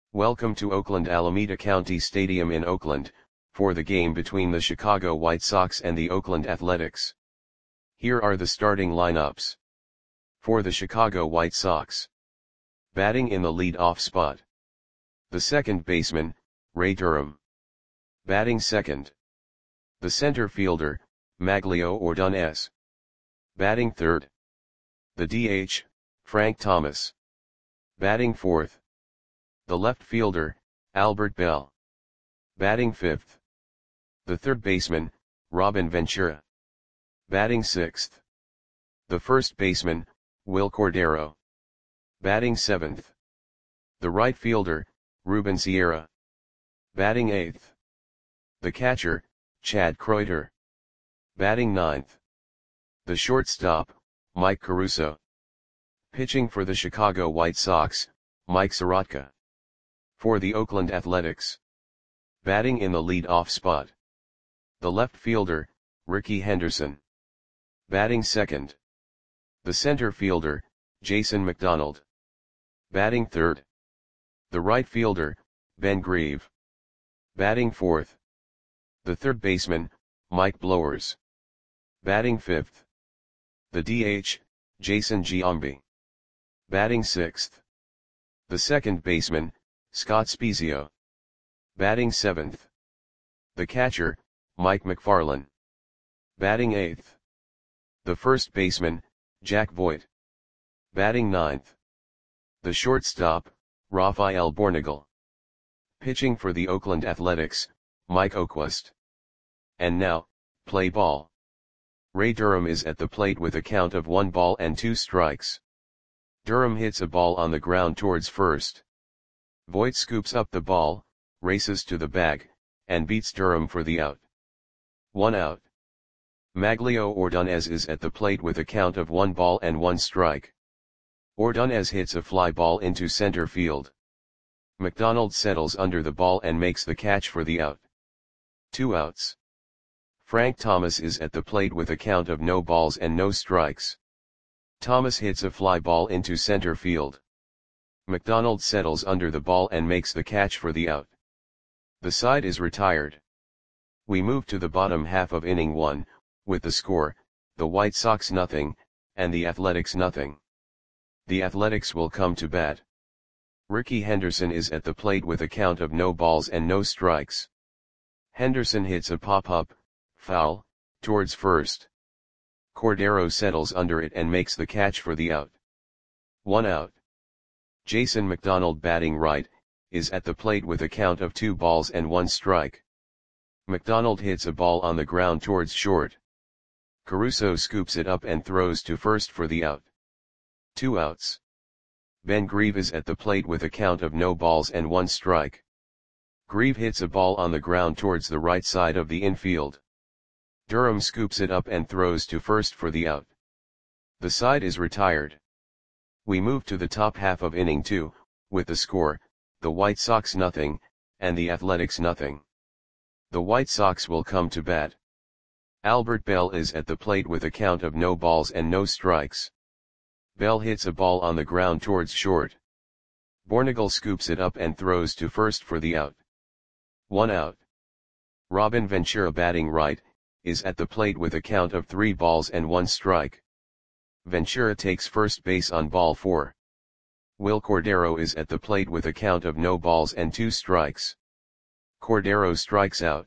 Welcome to Oakland Alameda County Stadium in Oakland, for the game between the Chicago White Sox and the Oakland Athletics. Here are the starting lineups. For the Chicago White Sox. Batting in the lead-off spot. The second baseman, Ray Durham. Batting second. The center fielder, Magglio Ordonez. Batting third. The DH, Frank Thomas. Batting fourth. The left fielder, Albert Belle. Batting fifth. The third baseman, Robin Ventura. Batting sixth. The first baseman, Wil Cordero. Batting seventh. The right fielder, Ruben Sierra. Batting eighth. The catcher, Chad Kreuter. Batting ninth. The shortstop, Mike Caruso. Pitching for the Chicago White Sox, Mike Soroka. For the Oakland Athletics. Batting in the lead-off spot. The left fielder, Rickey Henderson. Batting second. The center fielder, Jason McDonald. Batting third. The right fielder, Ben Grieve. Batting fourth. The third baseman, Mike Blowers. Batting fifth. The DH, Jason Giambi. Batting sixth. The second baseman, Scott Spiezio. Batting seventh. The catcher, Mike McFarland. Batting eighth. The first baseman, Jack Voigt. Batting ninth. The shortstop, Rafael Bornagel. Pitching for the Oakland Athletics, Mike Oquist. And now, play ball. Ray Durham is at the plate with a count of 1 ball and 2 strikes. Durham hits a ball on the ground towards first. Voigt scoops up the ball, races to the bag, and beats Durham for the out. 1 out. Magglio Ordonez is at the plate with a count of 1 ball and 1 strike. Ordonez hits a fly ball into center field. McDonald settles under the ball and makes the catch for the out. 2 outs. Frank Thomas is at the plate with a count of no balls and no strikes. Thomas hits a fly ball into center field. McDonald settles under the ball and makes the catch for the out. The side is retired. We move to the bottom half of inning 1, with the score, the White Sox 0, and the Athletics 0. The Athletics will come to bat. Rickey Henderson is at the plate with a count of no balls and no strikes. Henderson hits a pop-up, foul, towards first. Cordero settles under it and makes the catch for the out. 1 out. Jason McDonald, batting right, is at the plate with a count of 2 balls and 1 strike. McDonald hits a ball on the ground towards short. Caruso scoops it up and throws to first for the out. 2 outs. Ben Grieve is at the plate with a count of no balls and 1 strike. Grieve hits a ball on the ground towards the right side of the infield. Durham scoops it up and throws to first for the out. The side is retired. We move to the top half of inning 2, with the score, the White Sox 0, and the Athletics 0. The White Sox will come to bat. Albert Belle is at the plate with a count of no balls and no strikes. Belle hits a ball on the ground towards short. Bornagel scoops it up and throws to first for the out. 1 out. Robin Ventura, batting right, is at the plate with a count of 3 balls and 1 strike. Ventura takes first base on ball 4. Wil Cordero is at the plate with a count of no balls and 2 strikes. Cordero strikes out.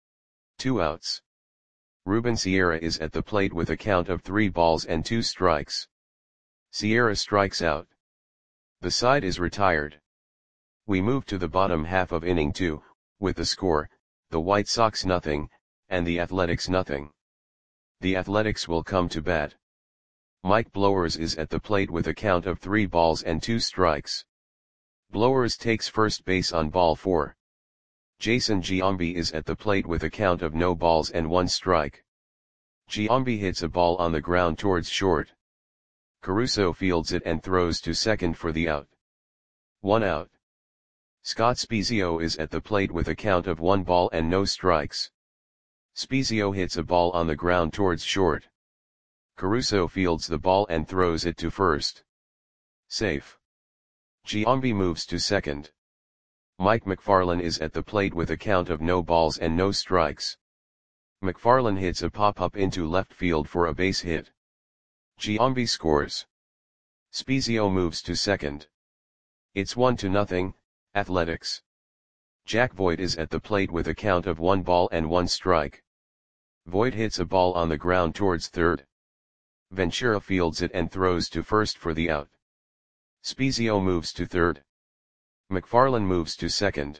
2 outs. Ruben Sierra is at the plate with a count of 3 balls and 2 strikes. Sierra strikes out. The side is retired. We move to the bottom half of inning 2, with the score, the White Sox 0, and the Athletics 0. The Athletics will come to bat. Mike Blowers is at the plate with a count of 3 balls and 2 strikes. Blowers takes first base on ball 4. Jason Giambi is at the plate with a count of no balls and 1 strike. Giambi hits a ball on the ground towards short. Caruso fields it and throws to second for the out. 1 out. Scott Spiezio is at the plate with a count of 1 ball and no strikes. Spiezio hits a ball on the ground towards short. Caruso fields the ball and throws it to first. Safe. Giambi moves to second. Mike McFarland is at the plate with a count of no balls and no strikes. McFarland hits a pop-up into left field for a base hit. Giambi scores. Spezio moves to second. It's 1-0, Athletics. Jack Voigt is at the plate with a count of 1 ball and 1 strike. Voigt hits a ball on the ground towards third. Ventura fields it and throws to first for the out. Spezio moves to third. McFarland moves to second.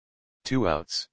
2 outs.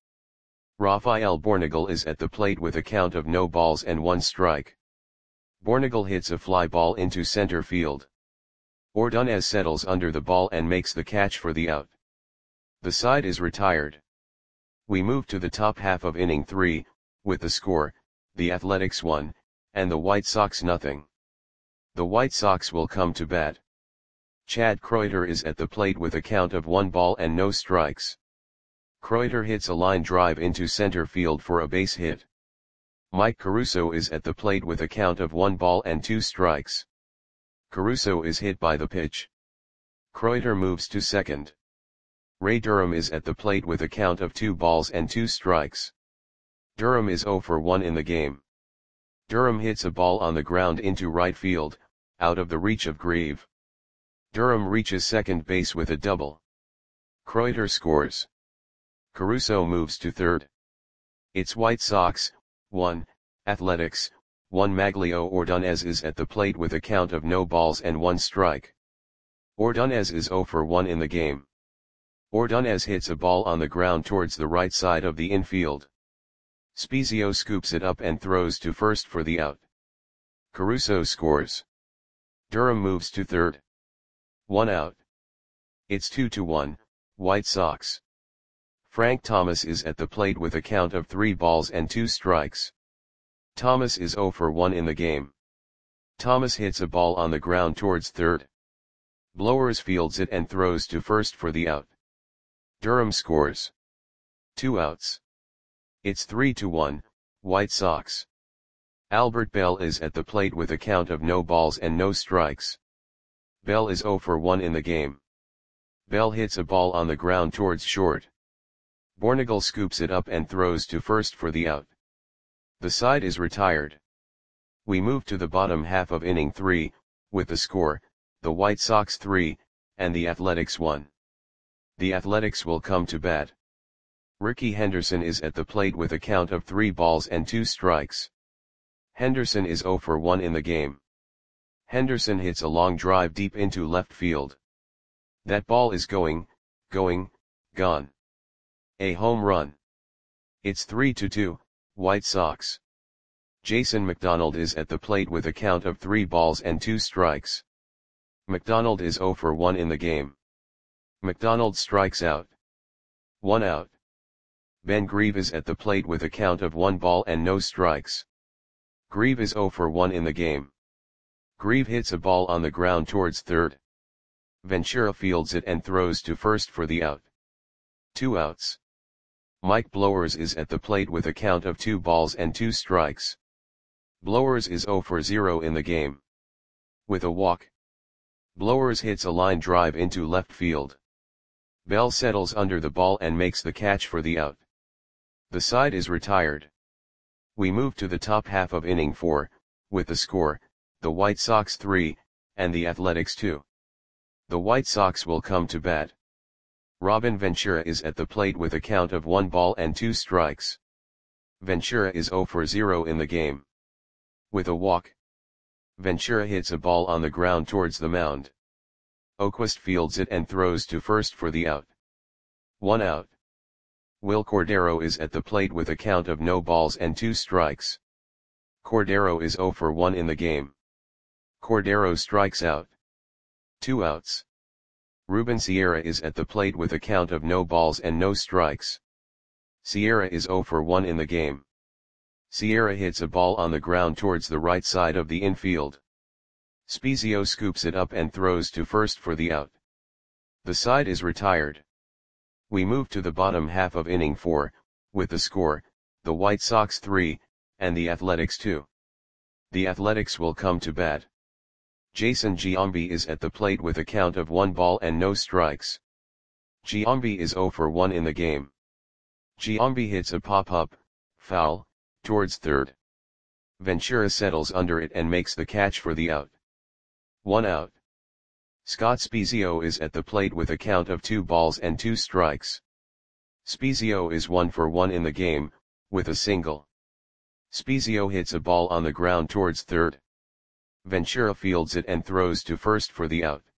Rafael Bornagel is at the plate with a count of no balls and 1 strike. Bornagel hits a fly ball into center field. Ordonez settles under the ball and makes the catch for the out. The side is retired. We move to the top half of inning 3, with the score, the Athletics 1, and the White Sox 0. The White Sox will come to bat. Chad Kreuter is at the plate with a count of 1 ball and no strikes. Kreuter hits a line drive into center field for a base hit. Mike Caruso is at the plate with a count of 1 ball and 2 strikes. Caruso is hit by the pitch. Kreuter moves to second. Ray Durham is at the plate with a count of 2 balls and 2 strikes. Durham is 0 for 1 in the game. Durham hits a ball on the ground into right field, out of the reach of Grieve. Durham reaches second base with a double. Kreuter scores. Caruso moves to third. It's White Sox, 1, Athletics, 1. Maglio Ordonez is at the plate with a count of no balls and 1 strike. Ordonez is 0 for 1 in the game. Ordonez hits a ball on the ground towards the right side of the infield. Spezio scoops it up and throws to first for the out. Caruso scores. Durham moves to third. 1 out. It's 2-1, White Sox. Frank Thomas is at the plate with a count of 3 balls and 2 strikes. Thomas is 0 for 1 in the game. Thomas hits a ball on the ground towards third. Blowers fields it and throws to first for the out. Durham scores. 2 outs. It's 3-1, White Sox. Albert Bell is at the plate with a count of no balls and no strikes. Bell is 0 for 1 in the game. Bell hits a ball on the ground towards short. Bornagel scoops it up and throws to first for the out. The side is retired. We move to the bottom half of inning 3, with the score, the White Sox 3, and the Athletics 1. The Athletics will come to bat. Ricky Henderson is at the plate with a count of 3 balls and 2 strikes. Henderson is 0 for 1 in the game. Henderson hits a long drive deep into left field. That ball is gone. A home run. It's 3-2, White Sox. Jason McDonald is at the plate with a count of 3 balls and 2 strikes. McDonald is 0 for 1 in the game. McDonald strikes out. 1 out. Ben Grieve is at the plate with a count of 1 ball and no strikes. Grieve is 0 for 1 in the game. Grieve hits a ball on the ground towards third. Ventura fields it and throws to first for the out. 2 outs. Mike Blowers is at the plate with a count of 2 balls and 2 strikes. Blowers is 0 for 0 in the game. With a walk. Blowers hits a line drive into left field. Bell settles under the ball and makes the catch for the out. The side is retired. We move to the top half of inning 4, with the score, the White Sox 3, and the Athletics 2. The White Sox will come to bat. Robin Ventura is at the plate with a count of 1 ball and 2 strikes. Ventura is 0 for 0 in the game. With a walk. Ventura hits a ball on the ground towards the mound. Oquist fields it and throws to first for the out. 1 out. Will Cordero is at the plate with a count of no balls and 2 strikes. Cordero is 0 for 1 in the game. Cordero strikes out. 2 outs. Ruben Sierra is at the plate with a count of no balls and no strikes. Sierra is 0 for 1 in the game. Sierra hits a ball on the ground towards the right side of the infield. Spezio scoops it up and throws to first for the out. The side is retired. We move to the bottom half of inning 4, with the score, the White Sox 3, and the Athletics 2. The Athletics will come to bat. Jason Giambi is at the plate with a count of 1 ball and no strikes. Giambi is 0 for 1 in the game. Giambi hits a pop-up, foul, towards third. Ventura settles under it and makes the catch for the out. 1 out. Scott Spiezio is at the plate with a count of 2 balls and 2 strikes. Spiezio is 1 for 1 in the game, with a single. Spiezio hits a ball on the ground towards third. Ventura fields it and throws to first for the out.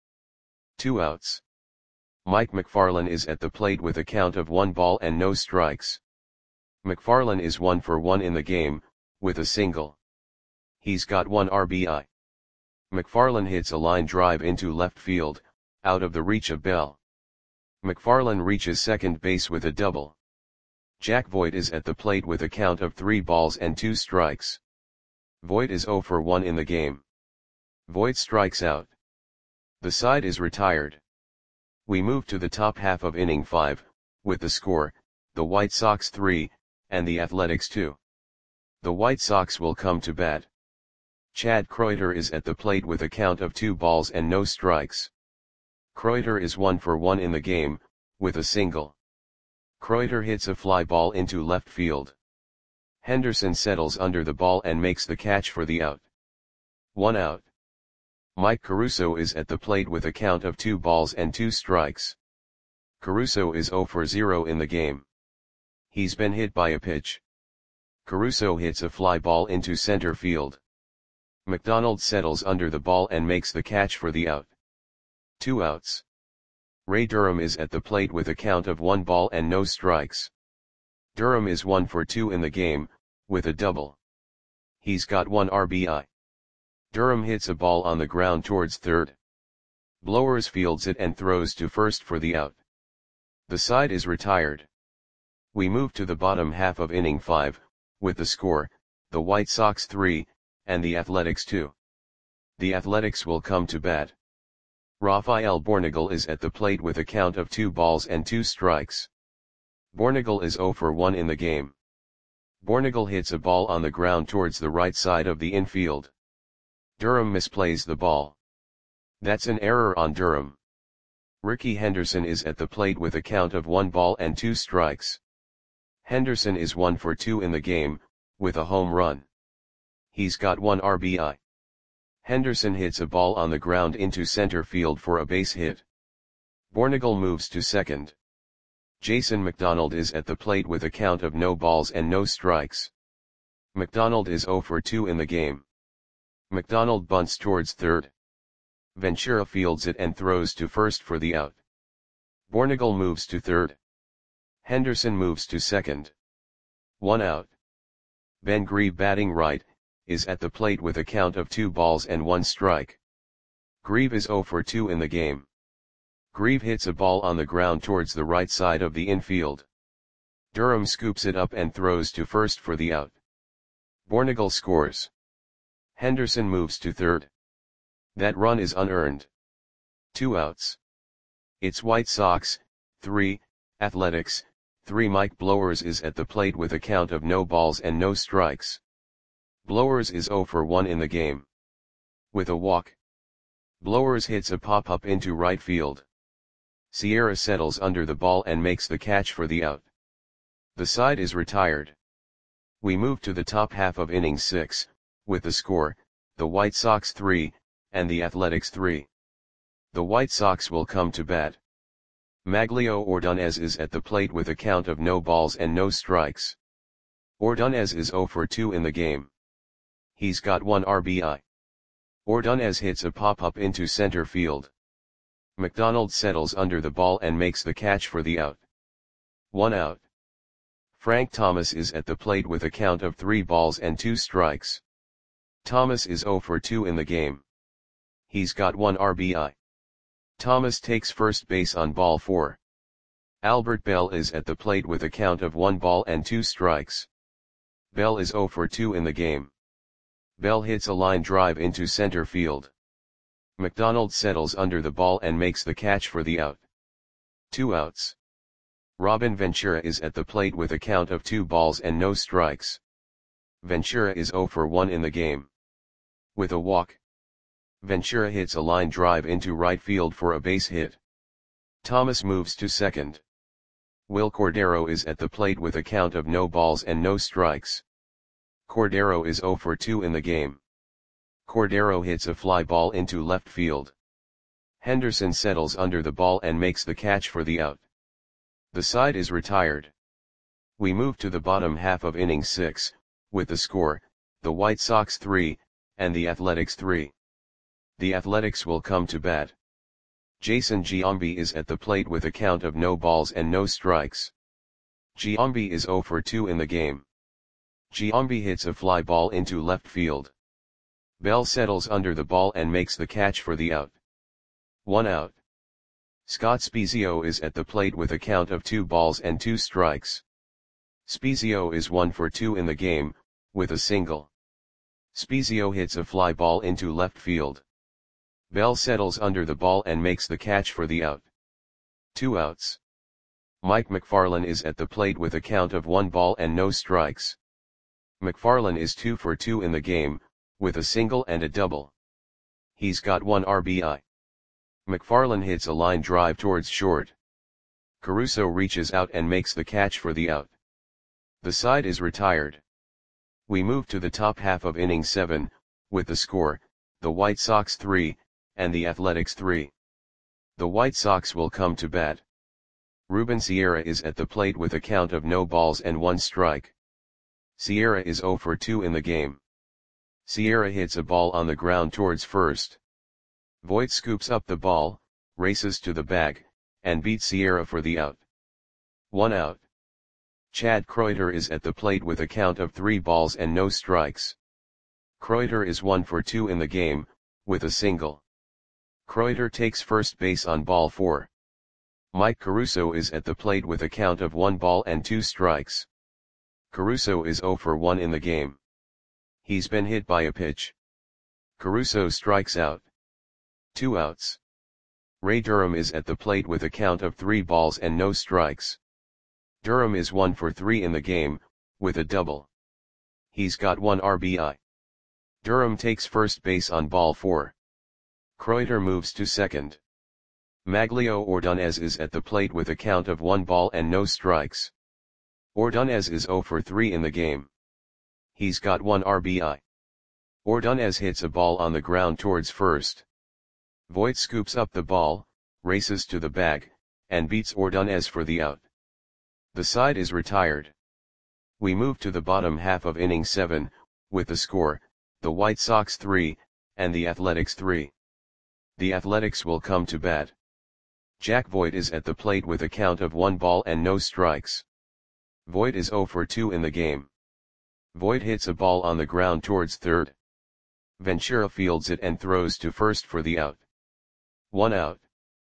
2 outs. Mike McFarland is at the plate with a count of 1 ball and no strikes. McFarland is 1 for 1 in the game, with a single. He's got 1 RBI. McFarland hits a line drive into left field, out of the reach of Bell. McFarland reaches second base with a double. Jack Voigt is at the plate with a count of 3 balls and 2 strikes. Voigt is 0 for 1 in the game. Voigt strikes out. The side is retired. We move to the top half of inning 5, with the score, the White Sox 3, and the Athletics 2. The White Sox will come to bat. Chad Kreuter is at the plate with a count of 2 balls and no strikes. Kreuter is 1 for 1 in the game, with a single. Kreuter hits a fly ball into left field. Henderson settles under the ball and makes the catch for the out. 1 out. Mike Caruso is at the plate with a count of 2 balls and 2 strikes. Caruso is 0 for 0 in the game. He's been hit by a pitch. Caruso hits a fly ball into center field. McDonald settles under the ball and makes the catch for the out. 2 outs. Ray Durham is at the plate with a count of 1 ball and no strikes. Durham is 1 for 2 in the game, with a double. He's got 1 RBI. Durham hits a ball on the ground towards third. Blowers fields it and throws to first for the out. The side is retired. We move to the bottom half of inning 5, with the score, the White Sox 3, and the Athletics 2. The Athletics will come to bat. Rafael Bornagel is at the plate with a count of 2 balls and 2 strikes. Bornagel is 0 for 1 in the game. Bornagel hits a ball on the ground towards the right side of the infield. Durham misplays the ball. That's an error on Durham. Ricky Henderson is at the plate with a count of 1 ball and 2 strikes. Henderson is 1 for 2 in the game, with a home run. He's got 1 RBI. Henderson hits a ball on the ground into center field for a base hit. Bornagel moves to second. Jason McDonald is at the plate with a count of no balls and no strikes. McDonald is 0 for 2 in the game. McDonald bunts towards third. Ventura fields it and throws to first for the out. Bornagel moves to third. Henderson moves to second. 1 out. Ben Grieve, batting right, is at the plate with a count of 2 balls and 1 strike. Grieve is 0 for 2 in the game. Grieve hits a ball on the ground towards the right side of the infield. Durham scoops it up and throws to first for the out. Bornagel scores. Henderson moves to third. That run is unearned. 2 outs. It's White Sox 3, Athletics 3. Mike Blowers is at the plate with a count of no balls and no strikes. Blowers is 0 for 1 in the game. With a walk. Blowers hits a pop-up into right field. Sierra settles under the ball and makes the catch for the out. The side is retired. We move to the top half of inning 6, with the score, the White Sox 3, and the Athletics 3. The White Sox will come to bat. Maglio Ordonez is at the plate with a count of no balls and no strikes. Ordonez is 0 for 2 in the game. He's got 1 RBI. Ordonez hits a pop-up into center field. McDonald settles under the ball and makes the catch for the out. 1 out. Frank Thomas is at the plate with a count of 3 balls and 2 strikes. Thomas is 0 for 2 in the game. He's got 1 RBI. Thomas takes first base on ball 4. Albert Bell is at the plate with a count of 1 ball and 2 strikes. Bell is 0 for 2 in the game. Bell hits a line drive into center field. McDonald settles under the ball and makes the catch for the out. 2 outs. Robin Ventura is at the plate with a count of 2 balls and no strikes. Ventura is 0 for 1 in the game. With a walk. Ventura hits a line drive into right field for a base hit. Thomas moves to second. Will Cordero is at the plate with a count of no balls and no strikes. Cordero is 0 for 2 in the game. Cordero hits a fly ball into left field. Henderson settles under the ball and makes the catch for the out. The side is retired. We move to the bottom half of inning 6, with the score, the White Sox 3, and the Athletics 3. The Athletics will come to bat. Jason Giambi is at the plate with a count of no balls and no strikes. Giambi is 0 for 2 in the game. Giambi hits a fly ball into left field. Bell settles under the ball and makes the catch for the out. 1 out. Scott Spiezio is at the plate with a count of 2 balls and 2 strikes. Spiezio is 1 for 2 in the game, with a single. Spiezio hits a fly ball into left field. Bell settles under the ball and makes the catch for the out. 2 outs. Mike McFarland is at the plate with a count of 1 ball and no strikes. McFarland is 2 for 2 in the game, with a single and a double. He's got 1 RBI. McFarland hits a line drive towards short. Caruso reaches out and makes the catch for the out. The side is retired. We move to the top half of inning 7, with the score, the White Sox 3, and the Athletics 3. The White Sox will come to bat. Ruben Sierra is at the plate with a count of no balls and 1 strike. Sierra is 0 for 2 in the game. Sierra hits a ball on the ground towards first. Voit scoops up the ball, races to the bag, and beats Sierra for the out. 1 out. Chad Kreuter is at the plate with a count of 3 balls and no strikes. Kreuter is 1 for 2 in the game, with a single. Kreuter takes first base on ball 4. Mike Caruso is at the plate with a count of 1 ball and 2 strikes. Caruso is 0 for 1 in the game. He's been hit by a pitch. Caruso strikes out. 2 outs. Ray Durham is at the plate with a count of 3 balls and no strikes. Durham is 1 for 3 in the game, with a double. He's got 1 RBI. Durham takes first base on ball 4. Kreuter moves to second. Maglio Ordonez is at the plate with a count of 1 ball and no strikes. Ordonez is 0 for 3 in the game. He's got 1 RBI. Ordonez hits a ball on the ground towards first. Voit scoops up the ball, races to the bag, and beats Ordonez for the out. The side is retired. We move to the bottom half of inning 7, with the score, the White Sox 3, and the Athletics 3. The Athletics will come to bat. Jack Voit is at the plate with a count of 1 ball and no strikes. Voit is 0 for 2 in the game. Voit hits a ball on the ground towards third. Ventura fields it and throws to first for the out. 1 out.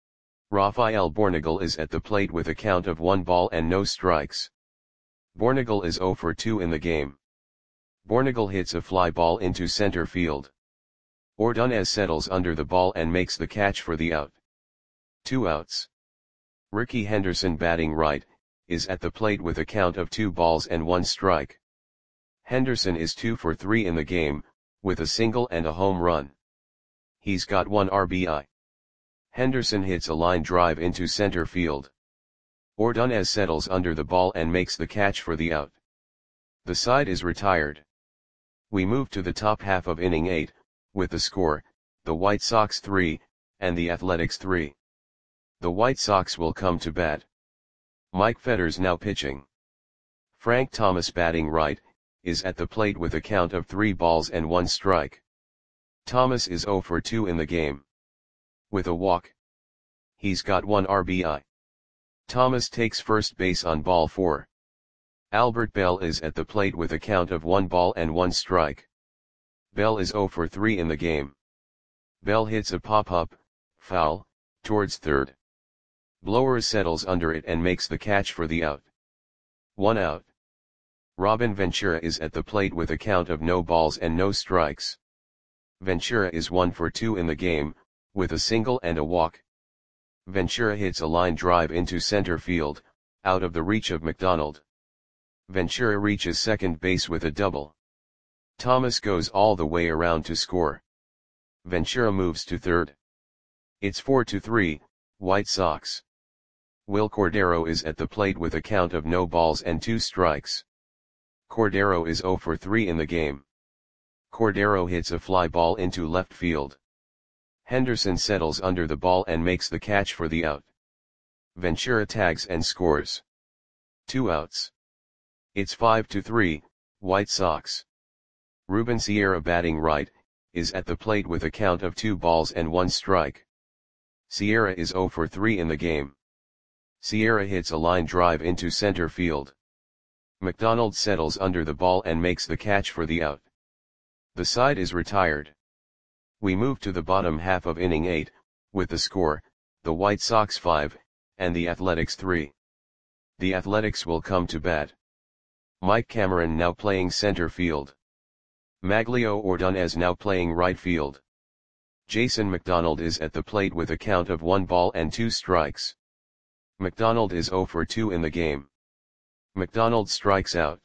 Rafael Bornagel is at the plate with a count of 1 ball and no strikes. Bornagel is 0 for 2 in the game. Bornagel hits a fly ball into center field. Ordonez settles under the ball and makes the catch for the out. 2 outs. Ricky Henderson, batting right, is at the plate with a count of 2 balls and 1 strike. Henderson is 2 for 3 in the game, with a single and a home run. He's got 1 RBI. Henderson hits a line drive into center field. Ordonez settles under the ball and makes the catch for the out. The side is retired. We move to the top half of inning 8, with the score, the White Sox 3, and the Athletics 3. The White Sox will come to bat. Mike Fetters now pitching. Frank Thomas, batting right, is at the plate with a count of 3 balls and 1 strike. Thomas is 0 for 2 in the game. With a walk. He's got 1 RBI. Thomas takes first base on ball 4. Albert Bell is at the plate with a count of 1 ball and 1 strike. Bell is 0 for 3 in the game. Bell hits a pop-up, foul, towards third. Blowers settles under it and makes the catch for the out. 1 out. Robin Ventura is at the plate with a count of no balls and no strikes. Ventura is 1 for 2 in the game, with a single and a walk. Ventura hits a line drive into center field, out of the reach of McDonald. Ventura reaches second base with a double. Thomas goes all the way around to score. Ventura moves to third. It's 4-3, White Sox. Will Cordero is at the plate with a count of no balls and 2 strikes. Cordero is 0 for 3 in the game. Cordero hits a fly ball into left field. Henderson settles under the ball and makes the catch for the out. Ventura tags and scores. 2 outs. It's 5-3, White Sox. Ruben Sierra, batting right, is at the plate with a count of 2 balls and 1 strike. Sierra is 0 for 3 in the game. Sierra hits a line drive into center field. McDonald settles under the ball and makes the catch for the out. The side is retired. We move to the bottom half of inning 8, with the score, the White Sox 5, and the Athletics 3. The Athletics will come to bat. Mike Cameron now playing center field. Maglio Ordonez now playing right field. Jason McDonald is at the plate with a count of 1 ball and 2 strikes. McDonald is 0 for 2 in the game. McDonald strikes out.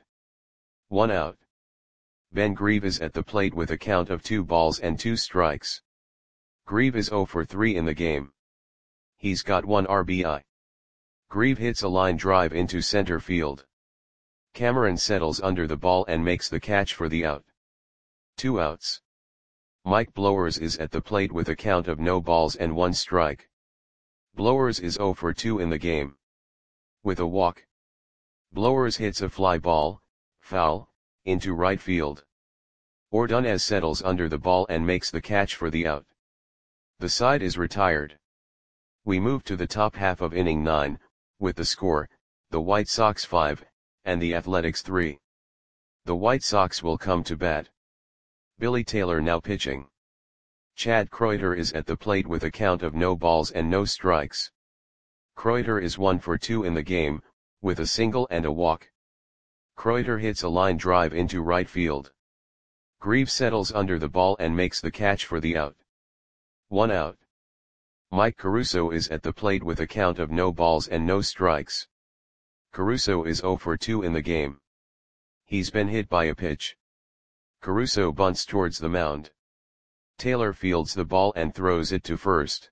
1 out. Ben Grieve is at the plate with a count of 2 balls and 2 strikes. Grieve is 0 for 3 in the game. He's got 1 RBI. Grieve hits a line drive into center field. Cameron settles under the ball and makes the catch for the out. 2 outs. Mike Blowers is at the plate with a count of no balls and 1 strike. Blowers is 0 for 2 in the game. With a walk. Blowers hits a fly ball, foul, into right field. Ordonez settles under the ball and makes the catch for the out. The side is retired. We move to the top half of inning 9, with the score, the White Sox 5, and the Athletics 3. The White Sox will come to bat. Billy Taylor now pitching. Chad Kreuter is at the plate with a count of no balls and no strikes. Kreuter is 1 for 2 in the game, with a single and a walk. Kreuter hits a line drive into right field. Grieve settles under the ball and makes the catch for the out. 1 out. Mike Caruso is at the plate with a count of no balls and no strikes. Caruso is 0 for 2 in the game. He's been hit by a pitch. Caruso bunts towards the mound. Taylor fields the ball and throws it to first.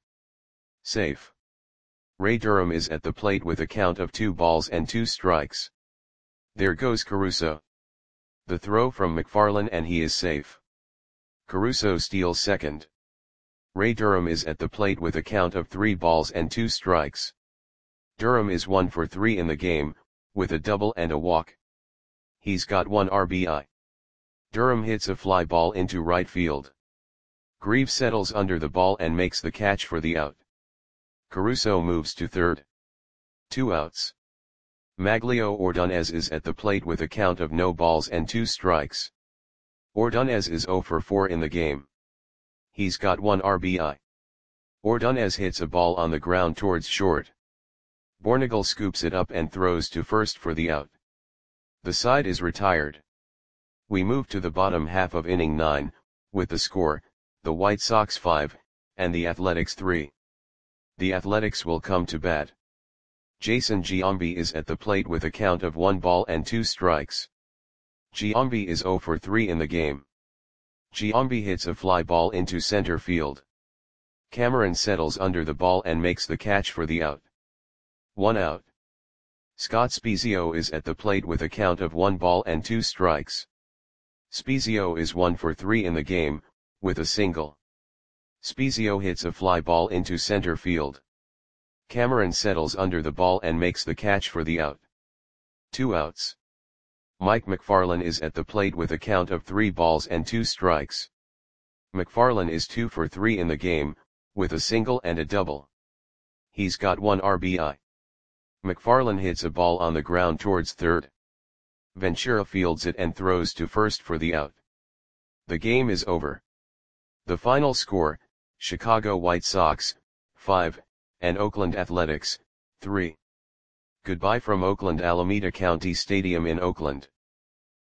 Safe. Ray Durham is at the plate with a count of 2 balls and 2 strikes. There goes Caruso. The throw from McFarland and he is safe. Caruso steals second. Ray Durham is at the plate with a count of 3 balls and 2 strikes. Durham is 1 for 3 in the game, with a double and a walk. He's got 1 RBI. Durham hits a fly ball into right field. Grieve settles under the ball and makes the catch for the out. Caruso moves to third. 2 outs. Maglio Ordonez is at the plate with a count of no balls and 2 strikes. Ordonez is 0 for 4 in the game. He's got 1 RBI. Ordonez hits a ball on the ground towards short. Bornagel scoops it up and throws to first for the out. The side is retired. We move to the bottom half of inning 9, with the score, the White Sox 5, and the Athletics 3. The Athletics will come to bat. Jason Giambi is at the plate with a count of 1 ball and 2 strikes. Giambi is 0 for 3 in the game. Giambi hits a fly ball into center field. Cameron settles under the ball and makes the catch for the out. 1 out. Scott Spiezio is at the plate with a count of 1 ball and 2 strikes. Spiezio is 1 for 3 in the game, with a single. Spiezio hits a fly ball into center field. Cameron settles under the ball and makes the catch for the out. 2 outs. Mike McFarland is at the plate with a count of 3 balls and 2 strikes. McFarland is 2 for 3 in the game, with a single and a double. He's got 1 RBI. McFarland hits a ball on the ground towards third. Ventura fields it and throws to first for the out. The game is over. The final score, Chicago White Sox, 5, and Oakland Athletics, 3. Goodbye from Oakland Alameda County Stadium in Oakland.